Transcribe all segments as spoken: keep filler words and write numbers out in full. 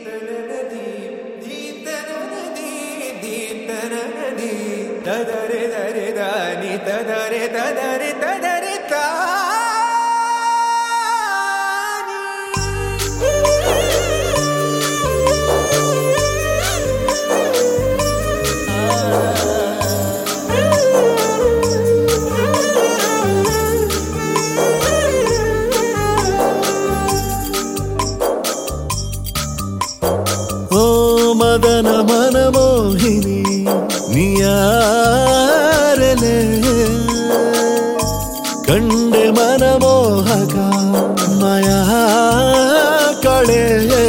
ತದರೆ ದರೆ ದಾನಿ ತದರೆ ತದರೆ ತದರೆ ತಾ ಮದನ ಮನಮೋಹಿನಿ ನಿಯಾರಲೆ ಕಂಡೆ ಮನಮೋಹಕ ಮಾಯಾ ಕಳೆ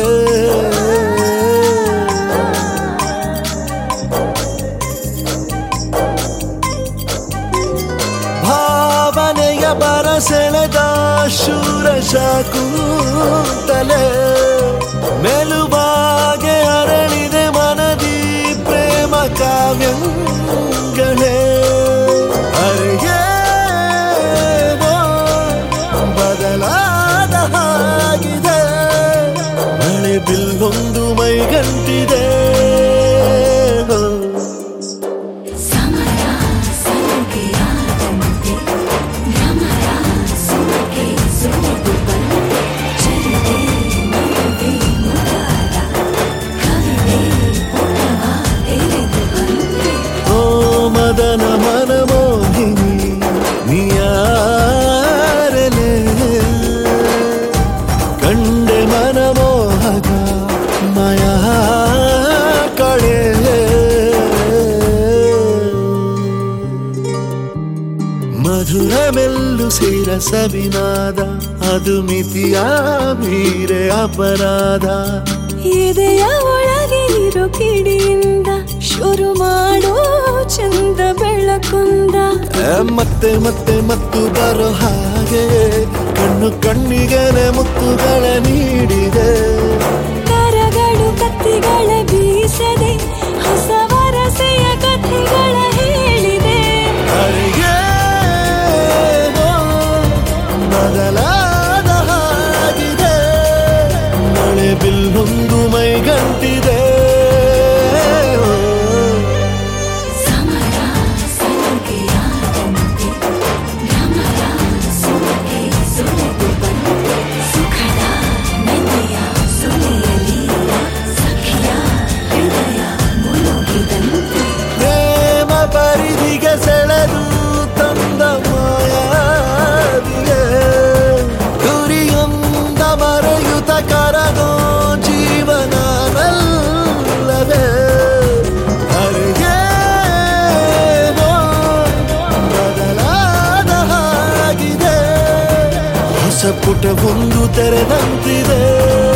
ಭಾವನೆಯ ಬರಸೆಳೆದ ಶೂರಶ ಕೂತಲೆ ಮೆಲುಬಾಗೆ ಅರಳಿದೆ ಮನದಿ ಪ್ರೇಮ ಕಾವ್ಯಗಳೇ ಅರಿಗೇನೋ ಬದಲಾದ ಹಾಗಿದೆ ಮಳೆ ಬಿಲ್ಲೊಂದು ಮೈಗಂಟಿದೆ ಮದನ ಮನಮೋಹಿನಿ ನಿಯಾರಲೆ ಕಂಡೆ ಮನಮೋಹಕ ಮಾಯಾ ಕಳೆ ಮಧುರ ಮೆಲ್ಲು ಸೇರ ಸವಿನಾದ ಅದು ಮಿತಿಯ ಮೀರೆ ಅಪರಾಧ ಎದೆಯ ಒಳಗೆ ಇರೋ ಕಿಡಿಯಿಂದ ಶುರು ಮಾಡೋ ಚಂದ ಬೆಳಕುಂದ ಮತ್ತೆ ಮತ್ತೆ ಮತ್ತು ಬರೋ ಹಾಗೆ ಕಣ್ಣು ಕಣ್ಣಿಗೆ ಮುತ್ತುಗಳ ನೀಡಿದೆ ಕರಗಳು ಕತ್ತಿಗಳ ಬೀಸದೆ ಹೊಸ ವರಸೆಯ ಕಥೆಗಳ ಹೇಳಿದೆ ಬದಲಾದ ಹಾಗಿದೆ ಮಳೆ ಬಿಲ್ಲೊಂದು ಮೈಗಂಟಿದೆ ಪರಿಧಿಗೆ ಸೆಳೆದು ತಂದ ಮಾಯಾವಿಗೆ ಗುರಿಯೊಂದ ಮರೆಯುತ ಕರಗೋ ಜೀವನವಲ್ಲವೇ ಅರಿಗೇನೋ ಬದಲಾದ ಹಾಗಿದೆ ಹೊಸ ಪುಟ ಒಂದು ತೆರೆದಂತಿದೆ